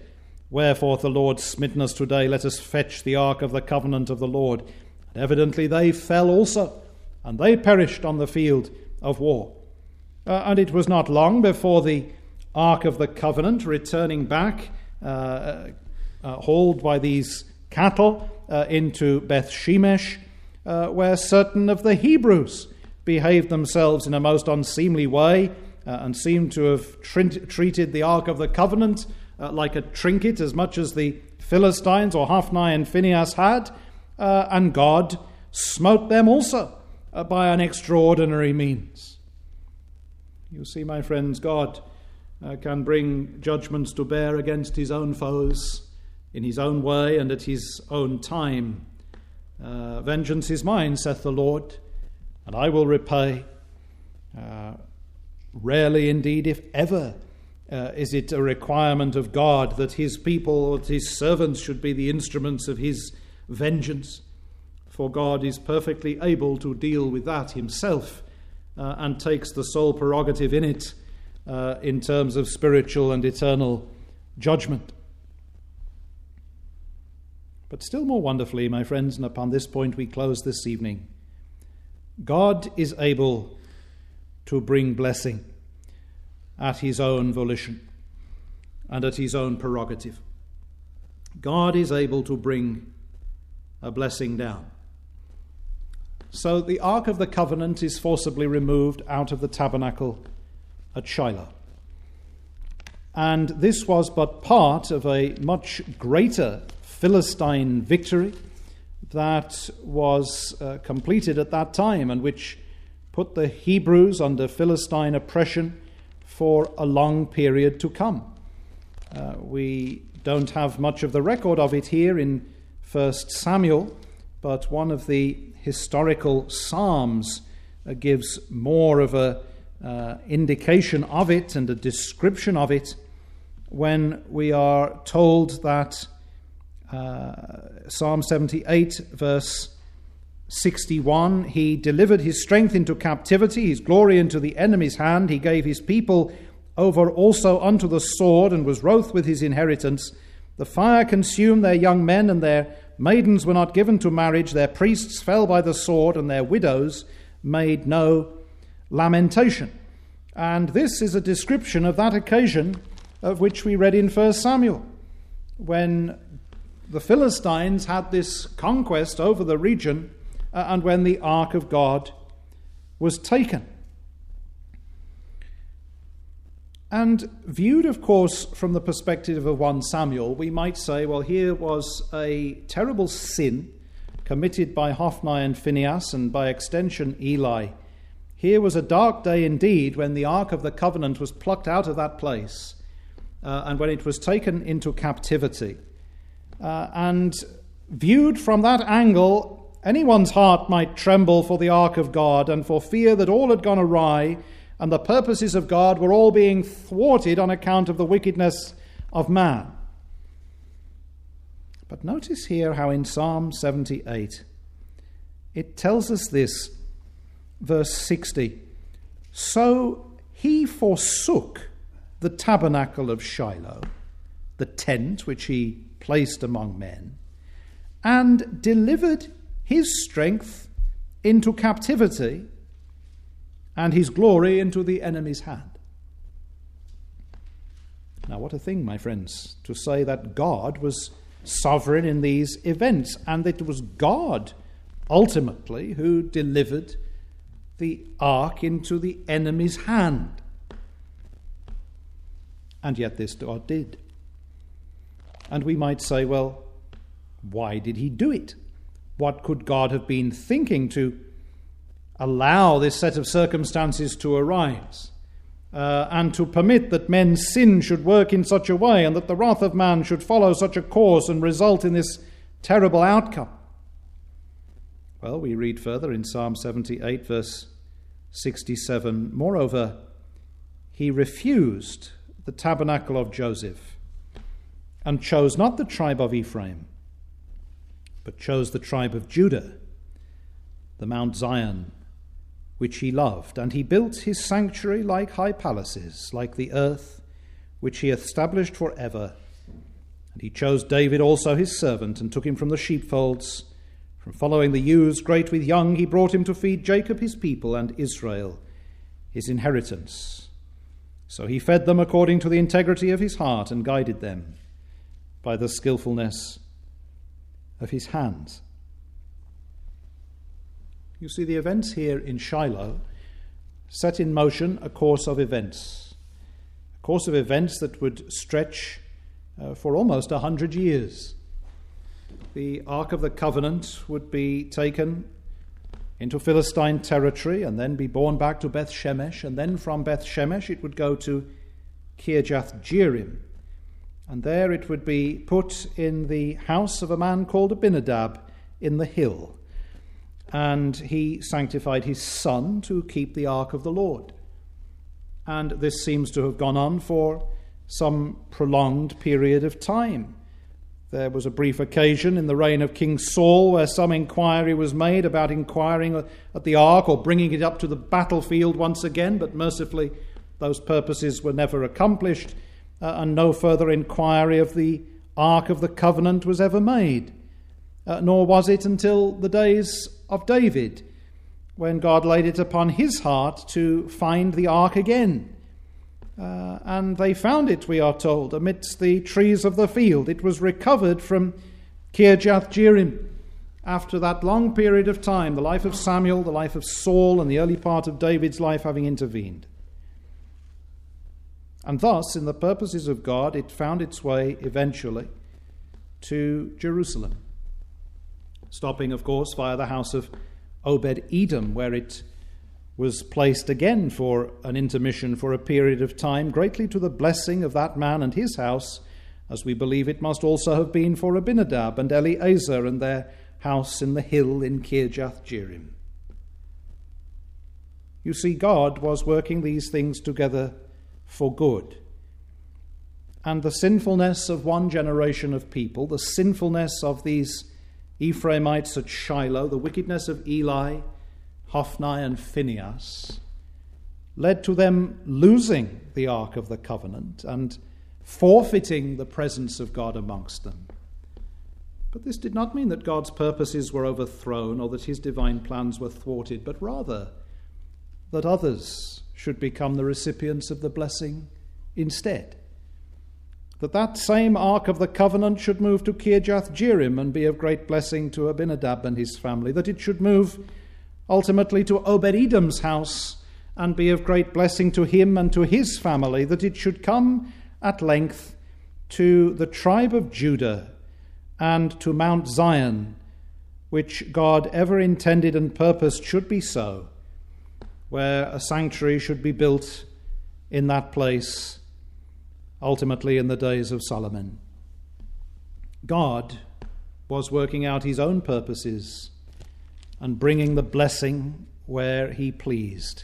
Wherefore the Lord smitten us today, let us fetch the ark of the covenant of the Lord. And evidently they fell also, and they perished on the field of war. Uh, and it was not long before the ark of the covenant, returning back, uh, uh, hauled by these cattle uh, into Beth Shemesh, uh, where certain of the Hebrews behaved themselves in a most unseemly way uh, and seemed to have tr- treated the ark of the covenant Uh, like a trinket, as much as the Philistines or Hophni and Phinehas had, uh, and God smote them also uh, by an extraordinary means. You see, my friends, God uh, can bring judgments to bear against his own foes in his own way and at his own time. Uh, Vengeance is mine, saith the Lord, and I will repay. Uh, rarely indeed, if ever, Uh, is it a requirement of God that his people, that his servants should be the instruments of his vengeance? For God is perfectly able to deal with that himself uh, and takes the sole prerogative in it uh, in terms of spiritual and eternal judgment. But still more wonderfully, my friends, and upon this point we close this evening, God is able to bring blessing at his own volition and at his own prerogative. God is able to bring a blessing down. So the Ark of the Covenant is forcibly removed out of the tabernacle at Shiloh. And this was but part of a much greater Philistine victory that was uh, completed at that time, and which put the Hebrews under Philistine oppression for a long period to come. Uh, we don't have much of the record of it here in First Samuel, but one of the historical psalms uh, gives more of a uh, indication of it and a description of it when we are told that uh, Psalm seventy-eight, verse sixty-one, he delivered his strength into captivity, his glory into the enemy's hand. He gave his people over also unto the sword, and was wroth with his inheritance. The fire consumed their young men, and their maidens were not given to marriage. Their priests fell by the sword, and their widows made no lamentation. And this is a description of that occasion of which we read in First Samuel, when the Philistines had this conquest over the region, Uh, and when the ark of God was taken. And viewed, of course, from the perspective of First Samuel, we might say, well, here was a terrible sin committed by Hophni and Phinehas, and by extension Eli. Here was a dark day indeed when the Ark of the Covenant was plucked out of that place uh, and when it was taken into captivity. Uh, and viewed from that angle, anyone's heart might tremble for the ark of God, and for fear that all had gone awry and the purposes of God were all being thwarted on account of the wickedness of man. But notice here how in Psalm seventy-eight it tells us this, verse sixty, so he forsook the tabernacle of Shiloh, the tent which he placed among men, and delivered his strength into captivity, and his glory into the enemy's hand. Now, what a thing, my friends, to say that God was sovereign in these events, and that it was God ultimately who delivered the ark into the enemy's hand. And yet this God did. And we might say, well, why did he do it? What could God have been thinking to allow this set of circumstances to arise, uh, and to permit that men's sin should work in such a way, and that the wrath of man should follow such a course and result in this terrible outcome? Well, we read further in Psalm seventy-eight, verse sixty-seven, moreover, he refused the tabernacle of Joseph, and chose not the tribe of Ephraim, but chose the tribe of Judah, the Mount Zion, which he loved. And he built his sanctuary like high palaces, like the earth, which he established for ever. And And he chose David also his servant, and took him from the sheepfolds. From following the ewes great with young, he brought him to feed Jacob his people, and Israel his inheritance. So he fed them according to the integrity of his heart, and guided them by the skillfulness of his hands. You see, the events here in Shiloh set in motion a course of events, a course of events that would stretch uh, for almost a hundred years. The Ark of the Covenant would be taken into Philistine territory and then be borne back to Beth Shemesh, and then from Beth Shemesh it would go to Kirjath Jearim, and there it would be put in the house of a man called Abinadab in the hill, and he sanctified his son to keep the ark of the Lord. And this seems to have gone on for some prolonged period of time. There was a brief occasion in the reign of King Saul where some inquiry was made about inquiring at the ark or bringing it up to the battlefield once again, but mercifully those purposes were never accomplished, uh, and no further inquiry of the Ark of the Covenant was ever made. Uh, nor was it until the days of David, when God laid it upon his heart to find the ark again. Uh, and they found it, we are told, amidst the trees of the field. It was recovered from Kirjath Jearim after that long period of time, the life of Samuel, the life of Saul, and the early part of David's life having intervened. And thus, in the purposes of God, it found its way eventually to Jerusalem, stopping, of course, via the house of Obed-Edom, where it was placed again for an intermission for a period of time, greatly to the blessing of that man and his house, as we believe it must also have been for Abinadab and Eleazar and their house in the hill in Kirjath Jearim. You see, God was working these things together for good. And the sinfulness of one generation of people, the sinfulness of these Ephraimites at Shiloh, the wickedness of Eli, Hophni, and Phinehas, led to them losing the Ark of the Covenant and forfeiting the presence of God amongst them. But this did not mean that God's purposes were overthrown or that his divine plans were thwarted, but rather that others should become the recipients of the blessing instead. That that same Ark of the Covenant should move to Kirjath Jearim and be of great blessing to Abinadab and his family. That it should move ultimately to Obed-Edom's house and be of great blessing to him and to his family. That it should come at length to the tribe of Judah and to Mount Zion, which God ever intended and purposed should be so, where a sanctuary should be built in that place, ultimately in the days of Solomon. God was working out his own purposes and bringing the blessing where he pleased.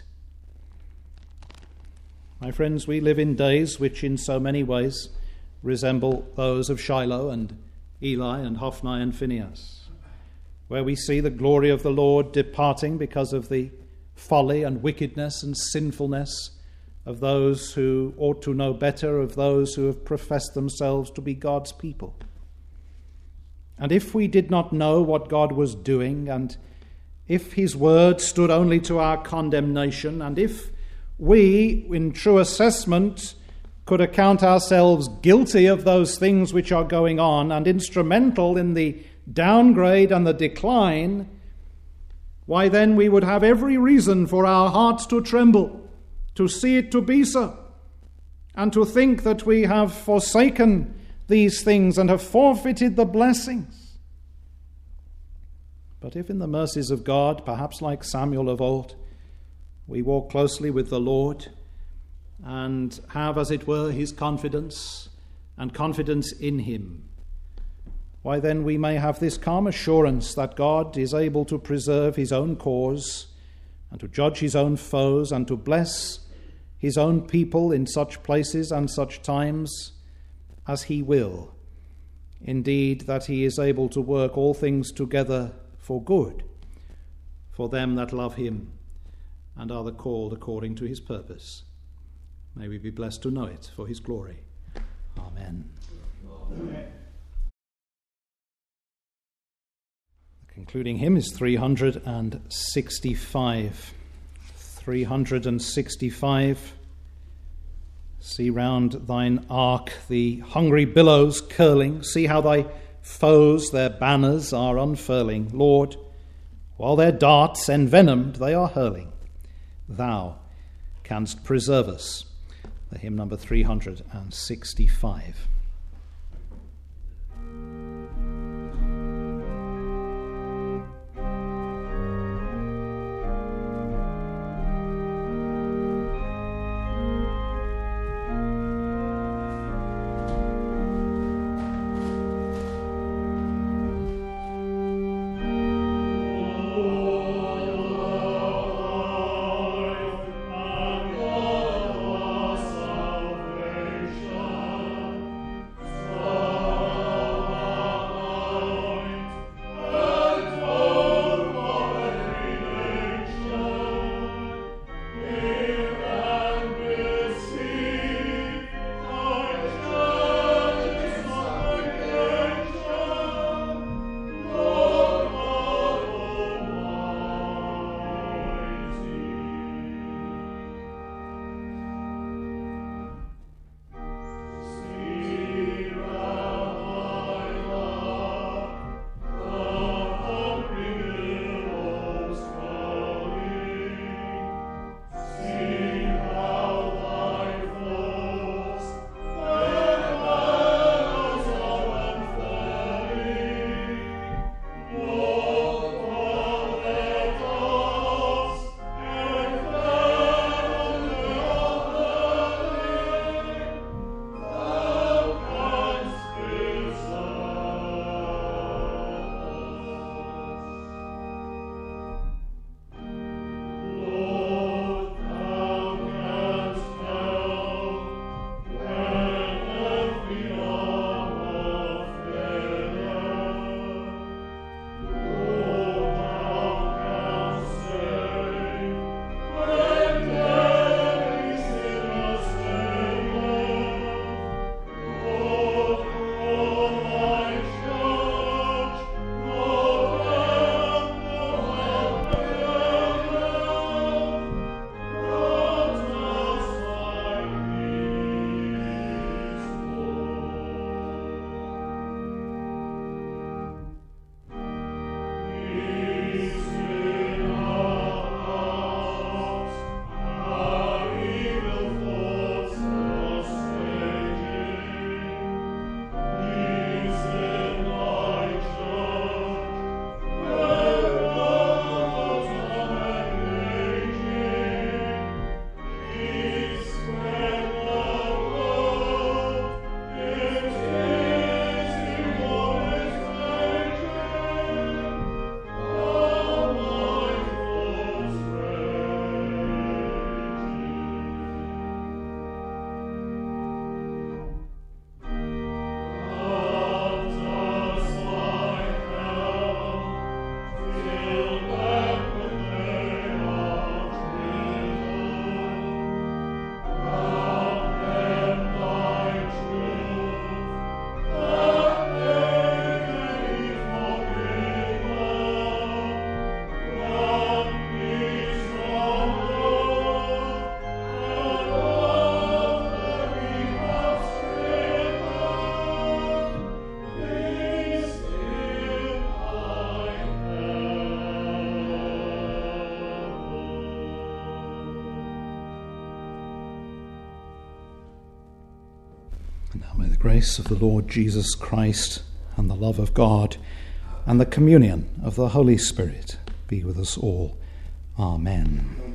My friends, we live in days which in so many ways resemble those of Shiloh and Eli and Hophni and Phinehas, where we see the glory of the Lord departing because of the folly and wickedness and sinfulness of those who ought to know better, of those who have professed themselves to be God's people. And if we did not know what God was doing, and if his word stood only to our condemnation, and if we, in true assessment, could account ourselves guilty of those things which are going on and instrumental in the downgrade and the decline, why then we would have every reason for our hearts to tremble, to see it to be so, and to think that we have forsaken these things and have forfeited the blessings. But if in the mercies of God, perhaps like Samuel of old, we walk closely with the Lord and have, as it were, his confidence and confidence in him, why then we may have this calm assurance that God is able to preserve his own cause and to judge his own foes and to bless his own people in such places and such times as he will. Indeed, that he is able to work all things together for good for them that love him and are the called according to his purpose. May we be blessed to know it for his glory. Amen. Amen. Concluding hymn is three hundred sixty-five. three hundred sixty-five. See round thine ark the hungry billows curling. See how thy foes their banners are unfurling. Lord, while their darts envenomed they are hurling, thou canst preserve us. The hymn number three hundred sixty-five. Now may the grace of the Lord Jesus Christ and the love of God and the communion of the Holy Spirit be with us all. Amen.